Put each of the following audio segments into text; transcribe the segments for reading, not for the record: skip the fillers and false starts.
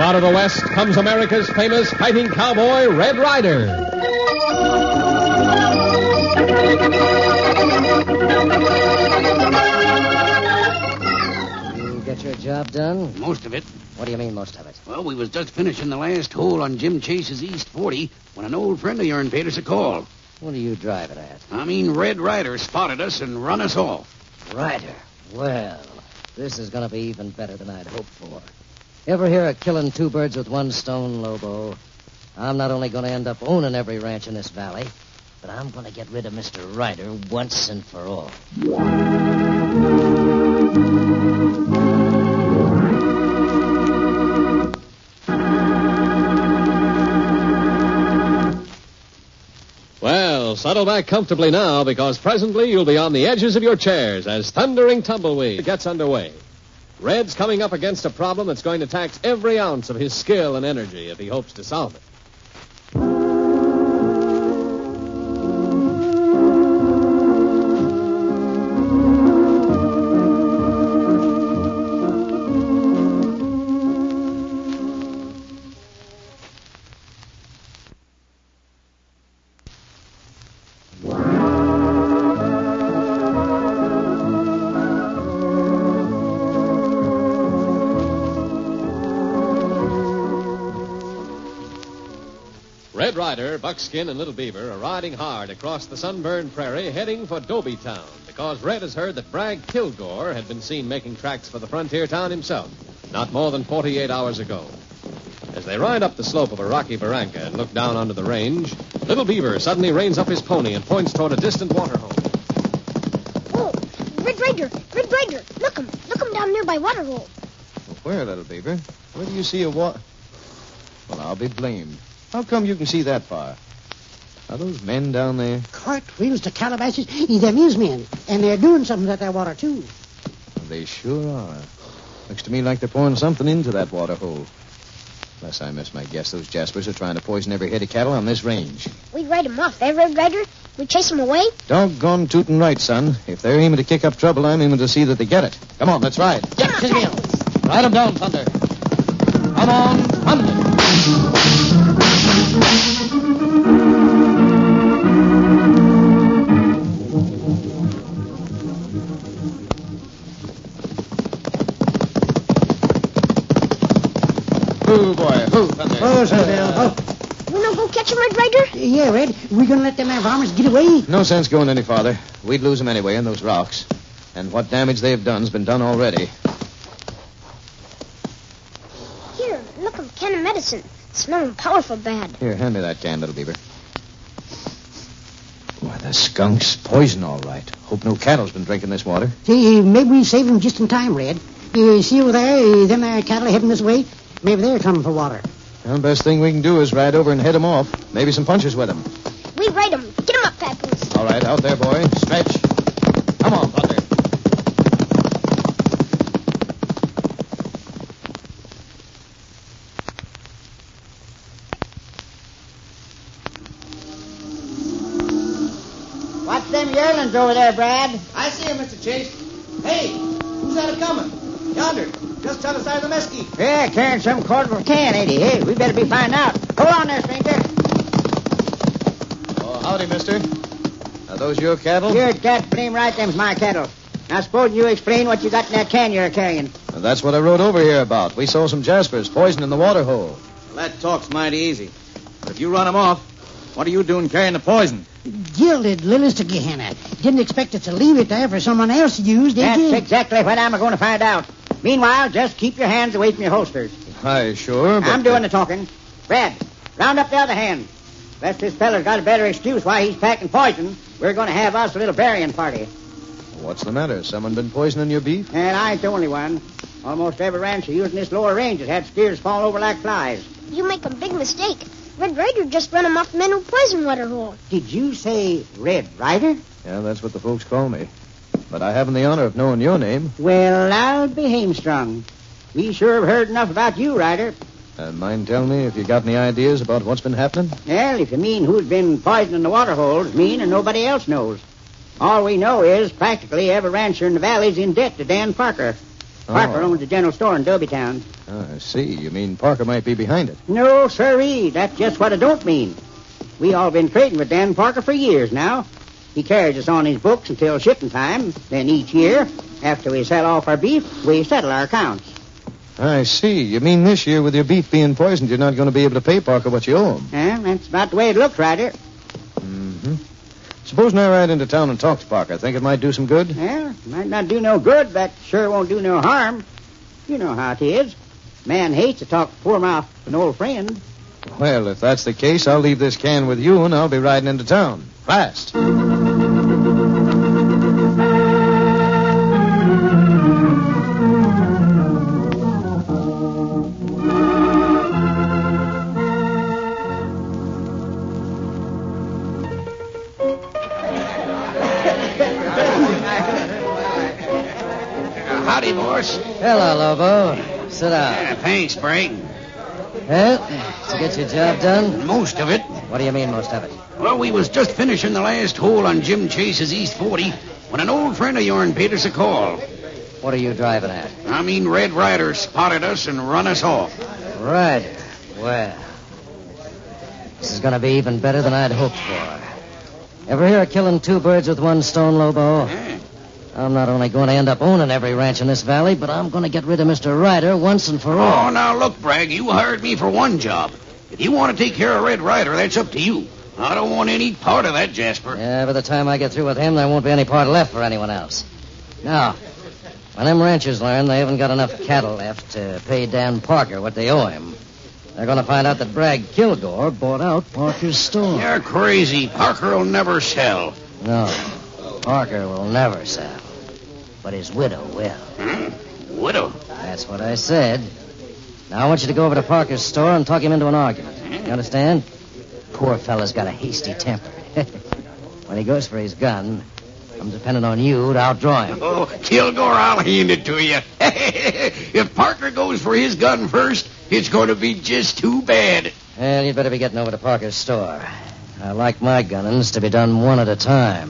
out of the West comes America's famous fighting cowboy, Red Ryder. You get your job done? Most of it. What do you mean, most of it? Well, we was just finishing the last hole on Jim Chase's East 40 when an old friend of yourn paid us a call. What are you driving at? I mean, Red Ryder spotted us and run us off. Ryder? Well, this is going to be even better than I'd hoped for. Ever hear of killing two birds with one stone, Lobo? I'm not only going to end up owning every ranch in this valley, but I'm going to get rid of Mr. Ryder once and for all. Well, settle back comfortably now, because presently you'll be on the edges of your chairs as Thundering Tumbleweed gets underway. Red's coming up against a problem that's going to tax every ounce of his skill and energy if he hopes to solve it. Red Ryder, Buckskin, and Little Beaver are riding hard across the sunburned prairie, heading for Dobie Town, because Red has heard that Bragg Kilgore had been seen making tracks for the frontier town himself, not more than 48 hours ago. As they ride up the slope of a rocky barranca and look down onto the range, Little Beaver suddenly reins up his pony and points toward a distant waterhole. Oh, Red Ryder! Red Ryder! Look him down near by waterhole. Where, Little Beaver? Where do you see a Well, I'll be blamed. How come you can see that far? Are those men down there? Cartwheels to calabashes, them is men. And they're doing something at that water, too. They sure are. Looks to me like they're pouring something into that water hole. Unless I miss my guess, those Jaspers are trying to poison every head of cattle on this range. We'd ride him off, Red Ryder? We'd chase him away? Doggone tootin' right, son. If they're aiming to kick up trouble, I'm aiming to see that they get it. Come on, let's ride. Get him, Tusville. Ride 'em down, Thunder. Come on, Thunder. Hoo, boy, hoo, Thunder. Oh, Tusville. Oh. You wanna go catch him, Red Ryder? Yeah, Red. We gonna let them farmers get away? No sense going any farther. We'd lose them anyway in those rocks. And what damage they've done's been done already. Here, look, a can of medicine. Smelling powerful bad. Here, hand me that can, Little Beaver. Why, the skunk's poison, all right. Hope no cattle's been drinking this water. See, maybe we save them just in time, Red. You see over there, them cattle heading this way? Maybe they're coming for water. Well, best thing we can do is ride over and head them off. Maybe some punches with them. We ride him. Get him up, Papoose. All right, out there, boy. Stretch. Come on, Thunder. Watch them yearlings over there, Brad. I see him, Mr. Chase. Hey, who's that a-coming? Yonder, just to the side of the mesquite. Yeah, carrying some cordial can, ain't he? Hey, we better be finding out. Hold on there, stranger. Oh, howdy, mister. Are those your cattle? You're that blame right, them's my cattle. Now, suppose you explain what you got in that can you're carrying. Well, that's what I rode over here about. We saw some Jaspers poisoning the water hole. Well, that talk's mighty easy. But if you run him off, what are you doing carrying the poison? Gilded lilies to Gehenna. Didn't expect us to leave it there for someone else to use, did you? That's exactly what I'm going to find out. Meanwhile, just keep your hands away from your holsters. Aye, sure, but... I'm doing the talking. Brad, round up the other hand. Unless this feller's got a better excuse why he's packing poison, we're going to have us a little burying party. What's the matter? Someone been poisoning your beef? And I ain't the only one. Almost every rancher using this lower range has had steers fall over like flies. You make a big mistake. Red Ryder just run him off the men who poisoned Waterhole. Did you say Red Ryder? Yeah, that's what the folks call me. But I haven't the honor of knowing your name. Well, I'll be hamstrung. We sure have heard enough about you, Ryder. Mind telling me if you got any ideas about what's been happening? Well, if you mean who's been poisoning the water holes, me and nobody else knows. All we know is practically every rancher in the valley's in debt to Dan Parker. Parker Oh. owns a general store in Dobbytown. Oh, I see. You mean Parker might be behind it? No, sirree. That's just what I don't mean. We all been trading with Dan Parker for years now. He carries us on his books until shipping time. Then each year, after we sell off our beef, we settle our accounts. I see. You mean this year, with your beef being poisoned, you're not going to be able to pay Parker what you owe him? That's about the way it looks, Ryder. Mm-hmm. Supposing I ride into town and talk to Parker. Think it might do some good? Well, might not do no good, but sure won't do no harm. You know how it is. Man hates to talk poor mouth to an old friend. Well, if that's the case, I'll leave this can with you, and I'll be riding into town. Fast. Howdy, boss. Hello, Lobo. Sit down. Yeah, thanks, Bragg. Well, to get your job done? Most of it. What do you mean, most of it? Well, we was just finishing the last hole on Jim Chase's East 40 when an old friend of yourn paid us a call. What are you driving at? I mean, Red Ryder spotted us and run us off. Ryder. Well, this is going to be even better than I'd hoped for. Ever hear of killing two birds with one stone, Lobo? Yeah. I'm not only going to end up owning every ranch in this valley, but I'm going to get rid of Mr. Ryder once and for all. Oh, now look, Bragg, you hired me for one job. If you want to take care of Red Ryder, that's up to you. I don't want any part of that, Jasper. Yeah, by the time I get through with him, there won't be any part left for anyone else. Now, when them ranchers learn they haven't got enough cattle left to pay Dan Parker what they owe him, they're going to find out that Bragg Kilgore bought out Parker's store. You're crazy. Parker will never sell. No, Parker will never sell. But his widow will. Widow. That's what I said. Now I want you to go over to Parker's store and talk him into an argument. You understand? Poor fella's got a hasty temper. When he goes for his gun, I'm depending on you to outdraw him. Oh, Kilgore, I'll hand it to you. If Parker goes for his gun first, it's going to be just too bad. Well, you'd better be getting over to Parker's store. I like my gunnings to be done one at a time.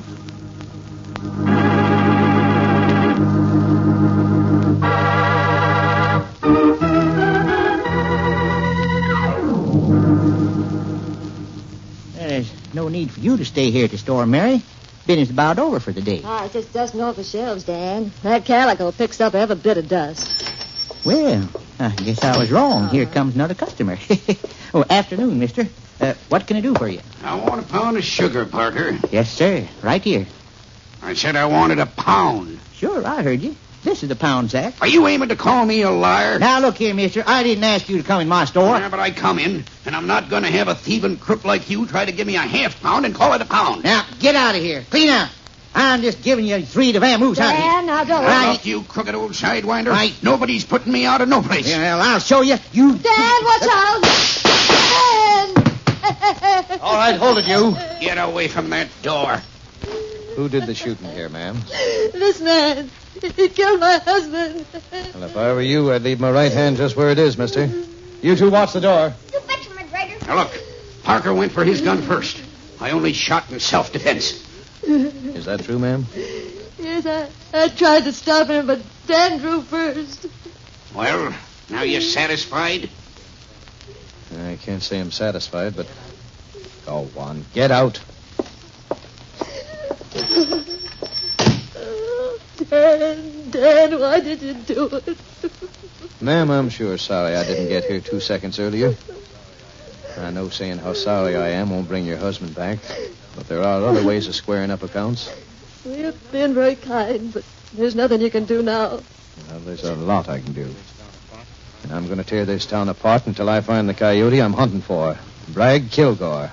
There's no need for you to stay here at the store, Mary. Business about over for the day. Ah, it's just dusting off the shelves, Dan. That calico picks up every bit of dust. Well, I guess I was wrong. Here comes another customer. Oh, afternoon, mister. What can I do for you? I want a pound of sugar, Parker. Yes, sir. Right here. I said I wanted a pound. Sure, I heard you. This is the pound sack. Are you aiming to call me a liar? Now, look here, mister. I didn't ask you to come in my store. Yeah, but I come in, and I'm not going to have a thieving crook like you try to give me a half pound and call it a pound. Now, get out of here. Clean out. I'm just giving you 3 to vamoose out here. Dan, now don't. Right. Look, you crooked old sidewinder. Right. Nobody's putting me out of no place. Well, I'll show you. You... Dan, watch out! Dan! All right, hold it, you. Get away from that door. Who did the shooting here, ma'am? This man, he killed my husband. Well, if I were you, I'd leave my right hand just where it is, mister. You two watch the door. You fetch him, Red Ryder. Now, look. Parker went for his gun first. I only shot in self-defense. Is that true, ma'am? Yes, I tried to stop him, but Dan drew first. Well, now you satisfied? I can't say I'm satisfied, but... Go on, get out. Dan, why did you do it? Ma'am, I'm sure sorry I didn't get here 2 seconds earlier. I know saying how sorry I am won't bring your husband back, but there are other ways of squaring up accounts. You're being very kind, but there's nothing you can do now. Well, there's a lot I can do. And I'm going to tear this town apart until I find the coyote I'm hunting for, Bragg Kilgore.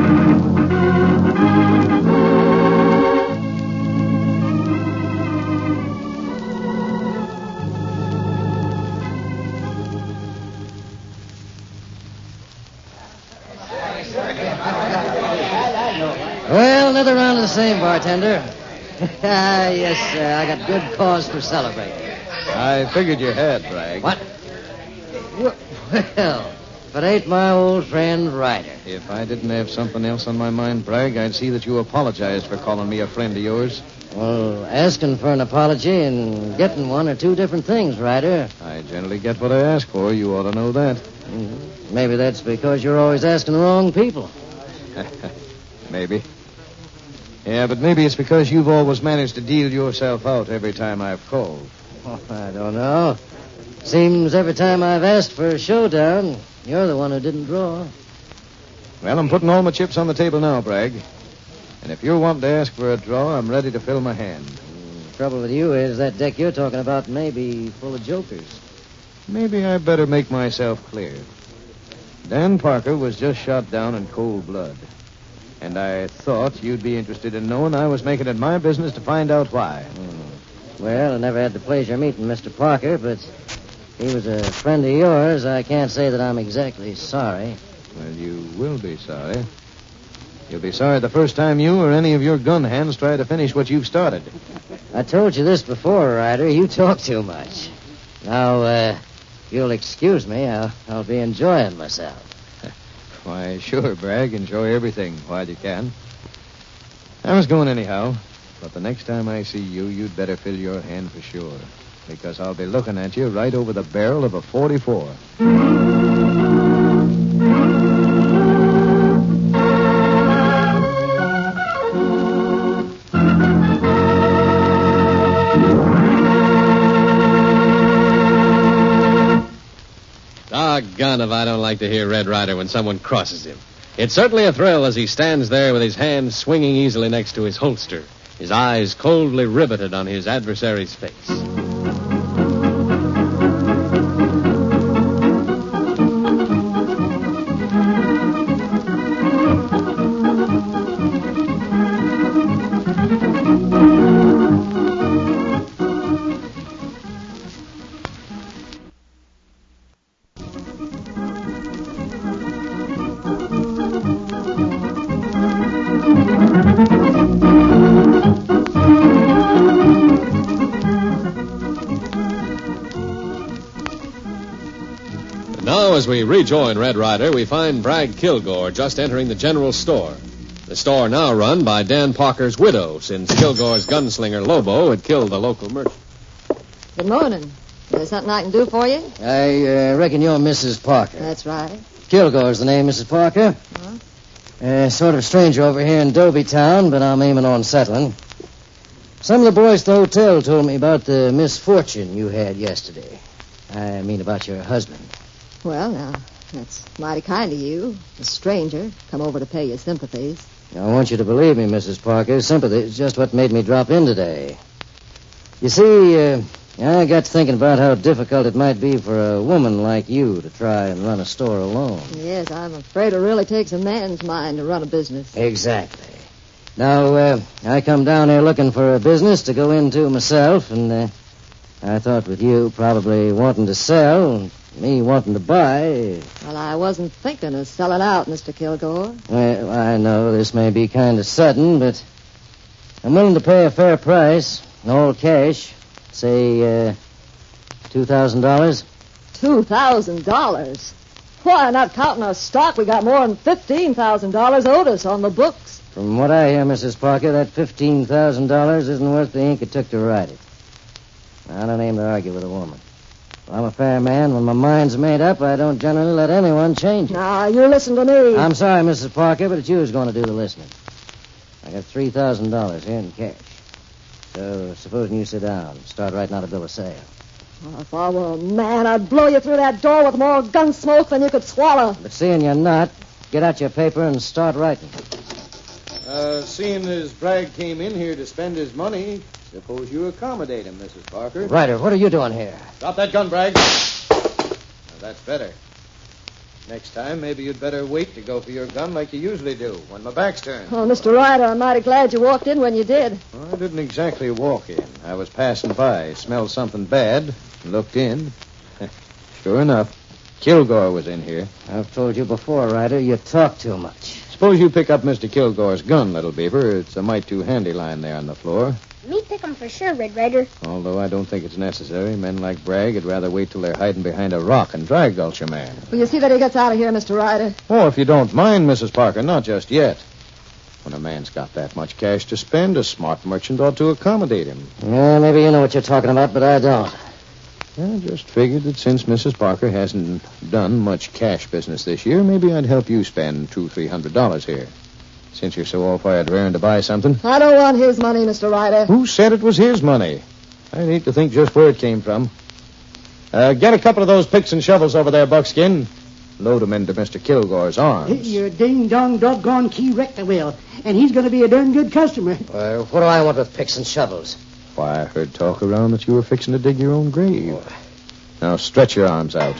Well, another round of the same, bartender. Yes, sir. I got good cause for celebrating. I figured you had, Bragg. What? Well, If it ain't my old friend Ryder. If I didn't have something else on my mind, Bragg, I'd see that you apologized for calling me a friend of yours. Well, asking for an apology and getting one are two different things, Ryder. I generally get what I ask for. You ought to know that. Maybe that's because you're always asking the wrong people. Maybe. Yeah, but maybe it's because you've always managed to deal yourself out every time I've called. Oh, I don't know. Seems every time I've asked for a showdown, you're the one who didn't draw. Well, I'm putting all my chips on the table now, Bragg. And if you're wanting to ask for a draw, I'm ready to fill my hand. The trouble with you is that deck you're talking about may be full of jokers. Maybe I better make myself clear. Dan Parker was just shot down in cold blood. And I thought you'd be interested in knowing I was making it my business to find out why. Well, I never had the pleasure of meeting Mr. Parker, but if he was a friend of yours, I can't say that I'm exactly sorry. Well, you will be sorry. You'll be sorry the first time you or any of your gun hands try to finish what you've started. I told you this before, Ryder. You talk too much. Now, if you'll excuse me, I'll be enjoying myself. Why, sure, Bragg. Enjoy everything while you can. I was going anyhow, but the next time I see you, you'd better fill your hand for sure, because I'll be looking at you right over the barrel of a .44. Doggone if I don't like to hear Red Ryder when someone crosses him. It's certainly a thrill as he stands there with his hands swinging easily next to his holster, his eyes coldly riveted on his adversary's face. Now, as we rejoin Red Ryder, we find Bragg Kilgore just entering the general store. The store now run by Dan Parker's widow, since Kilgore's gunslinger Lobo had killed the local merchant. Good morning. There's something I can do for you? I reckon you're Mrs. Parker. That's right. Kilgore's the name, Mrs. Parker. Sort of a stranger over here in Dobie Town, but I'm aiming on settling. Some of the boys at the hotel told me about the misfortune you had yesterday. I mean about your husband. Well, now, that's mighty kind of you. A stranger come over to pay your sympathies. I want you to believe me, Mrs. Parker. Sympathy is just what made me drop in today. You see, I got to thinking about how difficult it might be for a woman like you to try and run a store alone. Yes, I'm afraid it really takes a man's mind to run a business. Exactly. Now, I come down here looking for a business to go into myself, and I thought with you probably wanting to sell and me wanting to buy. Well, I wasn't thinking of selling out, Mr. Kilgore. Well, I know this may be kind of sudden, but I'm willing to pay a fair price, all cash. Say, $2,000. $2,000? Why, not counting our stock, we got more than $15,000 owed us on the books. From what I hear, Mrs. Parker, that $15,000 isn't worth the ink it took to write it. I don't aim to argue with a woman. I'm a fair man. When my mind's made up, I don't generally let anyone change it. Now, you listen to me. I'm sorry, Mrs. Parker, but it's you who's going to do the listening. I got $3,000 here in cash. So, supposing you sit down, start writing out a bill of sale. Oh, if I were a man, I'd blow you through that door with more gun smoke than you could swallow. But seeing you're not, get out your paper and start writing. Seeing as Bragg came in here to spend his money, suppose you accommodate him, Mrs. Parker. Ryder, what are you doing here? Drop that gun, Bragg. Now, that's better. Next time, maybe you'd better wait to go for your gun like you usually do, when my back's turned. Oh, Mr. Ryder, I'm mighty glad you walked in when you did. Well, I didn't exactly walk in. I was passing by, smelled something bad, looked in. Sure enough, Kilgore was in here. I've told you before, Ryder, you talk too much. Suppose you pick up Mr. Kilgore's gun, Little Beaver. It's a mite too handy lying there on the floor. Me pick 'em for sure, Red Ryder. Although I don't think it's necessary. Men like Bragg would rather wait till they're hiding behind a rock and try gulch a man. Will you see that he gets out of here, Mr. Ryder? Oh, if you don't mind, Mrs. Parker, not just yet. When a man's got that much cash to spend, a smart merchant ought to accommodate him. Yeah, maybe you know what you're talking about, but I don't. I just figured that since Mrs. Parker hasn't done much cash business this year, maybe I'd help you spend $200-300 here. Since you're so all-fired raring to buy something. I don't want his money, Mr. Ryder. Who said it was his money? I'd hate to think just where it came from. Get a couple of those picks and shovels over there, Buckskin. Load them into Mr. Kilgore's arms. You're a ding-dong doggone key wreck the will, and he's going to be a darn good customer. What do I want with picks and shovels? Why, I heard talk around that you were fixing to dig your own grave. Now stretch your arms out.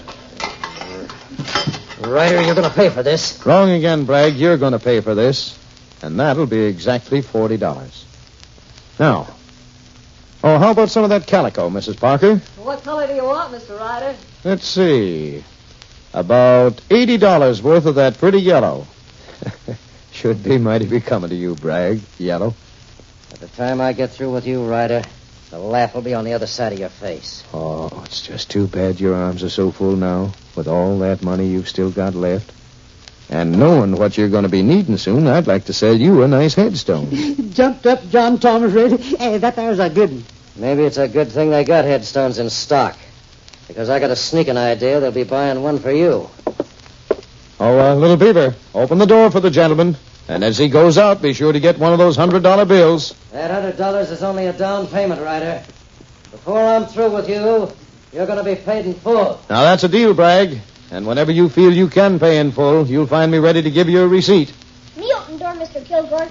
Ryder, you're going to pay for this. Wrong again, Bragg. You're going to pay for this. And that'll be exactly $40. Now, how about some of that calico, Mrs. Parker? What color do you want, Mr. Ryder? Let's see. About $80 worth of that pretty yellow. Should be mighty becoming to you, Bragg. Yellow. By the time I get through with you, Ryder, the laugh will be on the other side of your face. Oh, it's just too bad your arms are so full now, with all that money you've still got left. And knowing what you're going to be needing soon, I'd like to sell you a nice headstone. Jumped up John Thomas Red. Hey, that there's a good one. Maybe it's a good thing they got headstones in stock. Because I got a sneaking idea they'll be buying one for you. Oh, Little Beaver, open the door for the gentleman. And as he goes out, be sure to get one of those $100 bills. That $100 is only a down payment, Ryder. Before I'm through with you, you're going to be paid in full. Now, that's a deal, Bragg. And whenever you feel you can pay in full, you'll find me ready to give you a receipt. Me open door, Mr. Kilgore.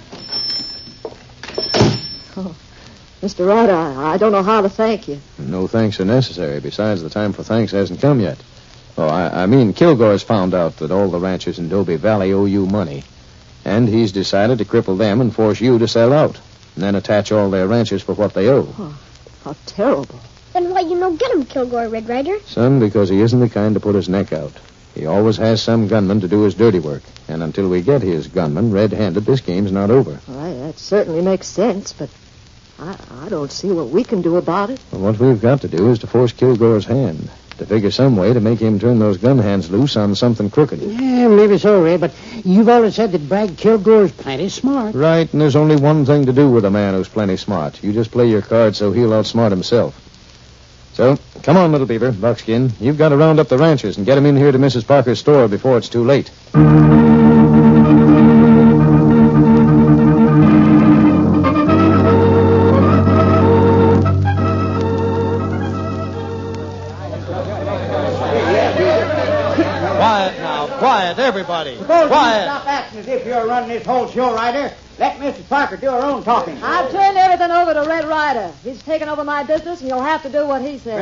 Oh, Mr. Ryder, I don't know how to thank you. No thanks are necessary. Besides, the time for thanks hasn't come yet. Oh, I mean, Kilgore's found out that all the ranchers in Dobie Valley owe you money. And he's decided to cripple them and force you to sell out. And then attach all their ranches for what they owe. Oh, how terrible. Then why you no get him, Kilgore, Red Ryder? Son, because he isn't the kind to put his neck out. He always has some gunman to do his dirty work. And until we get his gunman red-handed, this game's not over. Well, that certainly makes sense, but I don't see what we can do about it. Well, what we've got to do is to force Kilgore's hand. To figure some way to make him turn those gun hands loose on something crooked. Yeah, maybe so, Ray, but you've always said that Bragg Kilgore's plenty smart. Right, and there's only one thing to do with a man who's plenty smart. You just play your cards so he'll outsmart himself. So, come on, Little Beaver, Buckskin. You've got to round up the ranchers and get them in here to Mrs. Parker's store before it's too late. Quiet, everybody. Suppose Quiet. you stop acting as if you're running this whole show, Ryder. Let Mrs. Parker do her own talking. I've turned everything over to Red Ryder. He's taken over my business, and you'll have to do what he says.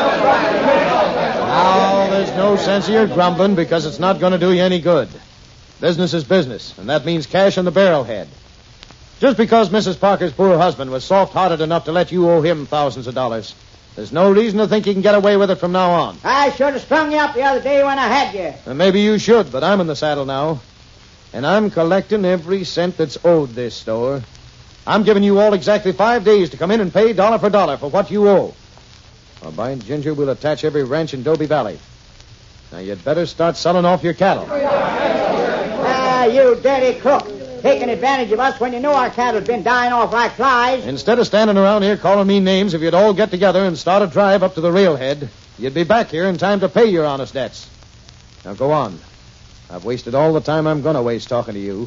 Now, there's no sense of your grumbling because it's not going to do you any good. Business is business, and that means cash in the barrelhead. Just because Mrs. Parker's poor husband was soft-hearted enough to let you owe him thousands of dollars, there's no reason to think he can get away with it from now on. I should have strung you up the other day when I had you. And maybe you should, but I'm in the saddle now. And I'm collecting every cent that's owed this store. I'm giving you all exactly 5 days to come in and pay dollar for dollar for what you owe. Or by ginger, we'll attach every ranch in Dobie Valley. Now, you'd better start selling off your cattle. Ah, you dirty crook. Taking advantage of us when you know our cattle's been dying off like flies. Instead of standing around here calling me names, if you'd all get together and start a drive up to the railhead, you'd be back here in time to pay your honest debts. Now, go on. I've wasted all the time I'm going to waste talking to you.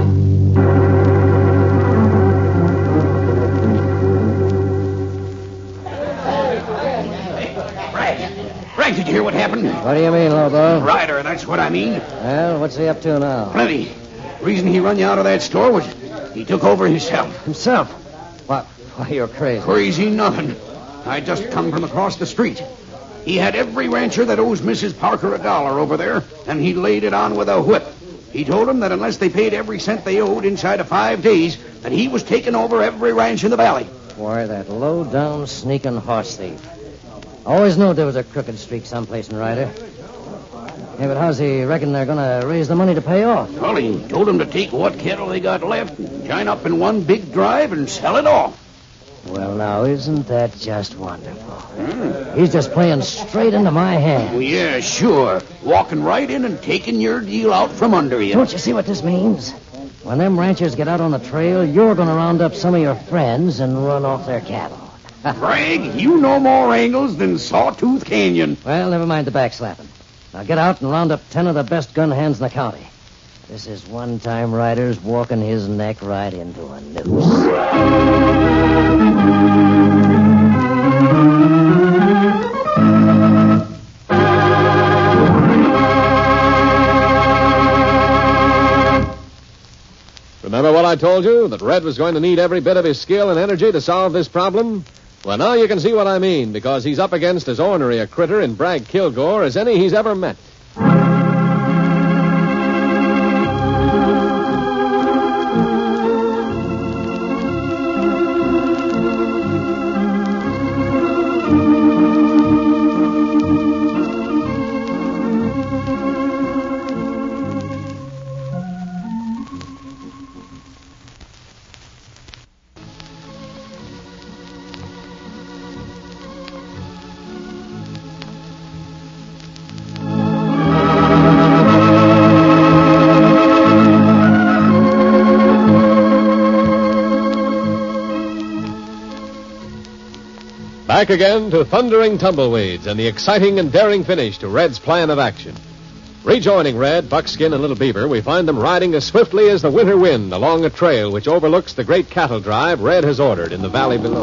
Bragg, did you hear what happened? What do you mean, Lobo? Ryder, that's what I mean. Well, what's he up to now? Plenty. Reason he run you out of that store was he took over himself. Himself? What? Why, you're crazy. Crazy nothing. I just come from across the street. He had every rancher that owes Mrs. Parker $1 over there, and he laid it on with a whip. He told them that unless they paid every cent they owed inside of 5 days, that he was taking over every ranch in the valley. Why, that low-down, sneaking horse thief. Always knew there was a crooked streak someplace in Ryder. Hey, but how's he reckon they're going to raise the money to pay off? Well, he told them to take what cattle they got left and join up in one big drive and sell it off. Well, now, isn't that just wonderful? He's just playing straight into my hand. Well, yeah, sure. Walking right in and taking your deal out from under you. Don't you see what this means? When them ranchers get out on the trail, you're going to round up some of your friends and run off their cattle. Bragg, you know more angles than Sawtooth Canyon. Well, never mind the backslapping. Now get out and round up 10 of the best gun hands in the county. This is one-time riders walking his neck right into a noose. Remember what I told you? That Red was going to need every bit of his skill and energy to solve this problem? Well, now you can see what I mean, because he's up against as ornery a critter in Bragg Kilgore as any he's ever met. Back again to thundering tumbleweeds and the exciting and daring finish to Red's plan of action. Rejoining Red, Buckskin, and Little Beaver, we find them riding as swiftly as the winter wind along a trail which overlooks the great cattle drive Red has ordered in the valley below.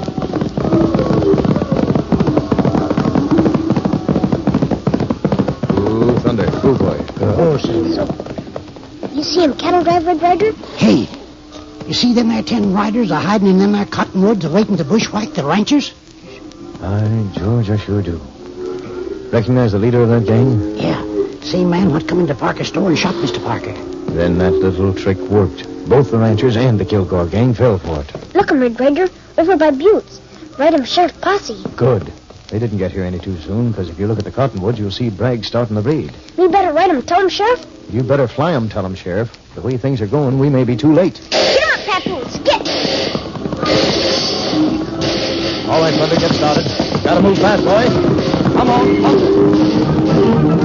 Ooh, thunder. Ooh, boy. So, you see him cattle drive, Red Rider? Hey, you see them there 10 riders are hiding in them there cottonwoods waiting to bushwhack the ranchers? Aye, George, I sure do. Recognize the leader of that gang? Yeah, same man what come into Parker's store and shot Mr. Parker. Then that little trick worked. Both the ranchers and the Kilgore gang fell for it. Look him, Red Rider, over by Butte's. Right him sheriff posse. Good. They didn't get here any too soon, because if you look at the cottonwoods, you'll see Bragg starting the bleed. We better ride him, tell him, Sheriff. You better fly 'em, tell 'em, Sheriff. The way things are going, we may be too late. Get on, Papoose, get! All right, Thunder, get started. Gotta move fast, boy. Come on, come.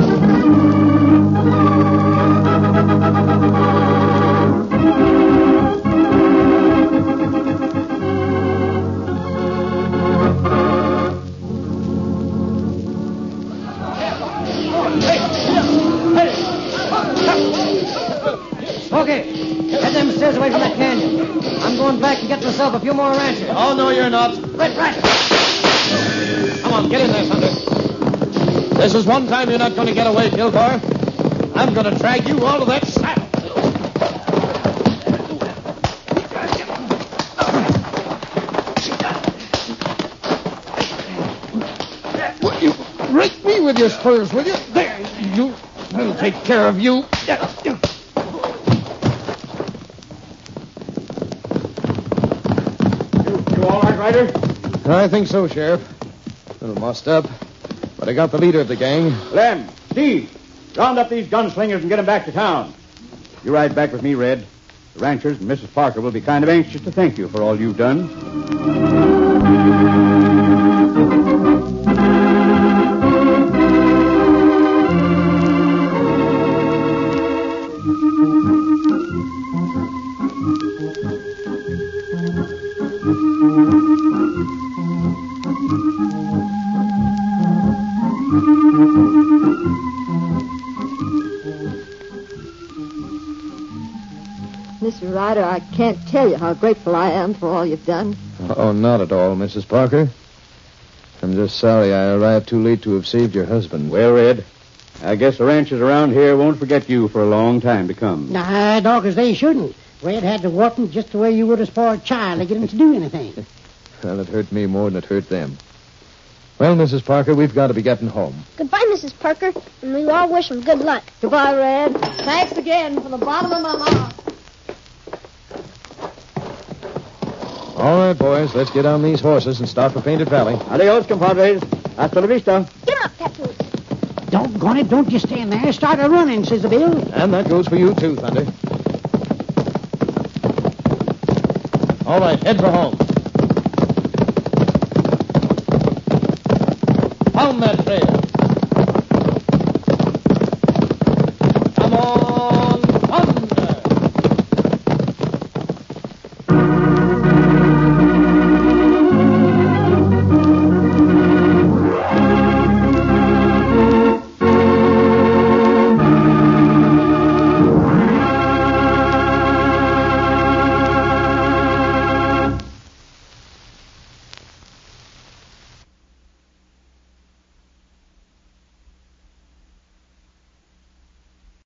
Okay, get them stairs away from that canyon. I'm going back and get myself a few more ranchers. Oh, no, you're not. Red Rider! Come on, get in there, Thunder. This is one time you're not going to get away, Kilgore. I'm going to drag you all to that saddle. Will you rake me with your spurs, will you? There, you. I'll take care of you. You all right, Ryder? I think so, Sheriff. A little mussed up. But I got the leader of the gang. Lem, Steve, round up these gunslingers and get them back to town. You ride back with me, Red. The ranchers and Mrs. Parker will be kind of anxious to thank you for all you've done. Mr. Ryder, I can't tell you how grateful I am for all you've done. Oh, not at all, Mrs. Parker. I'm just sorry I arrived too late to have saved your husband. Well, Red, I guess the ranchers around here won't forget you for a long time to come. Nah, doggers, they shouldn't. Red had to whoop him just the way you would a spoiled child to get him to do anything. Well, it hurt me more than it hurt them. Well, Mrs. Parker, we've got to be getting home. Goodbye, Mrs. Parker, and we all wish him good luck. Goodbye, Red. Thanks again from the bottom of my heart. All right, boys, let's get on these horses and start for Painted Valley. Adios, compadres. Hasta la vista. Get up, Papoose. Doggone it, don't you stand there. Start a running, says the Bill. And that goes for you, too, Thunder. All right, head for home. Found that trail.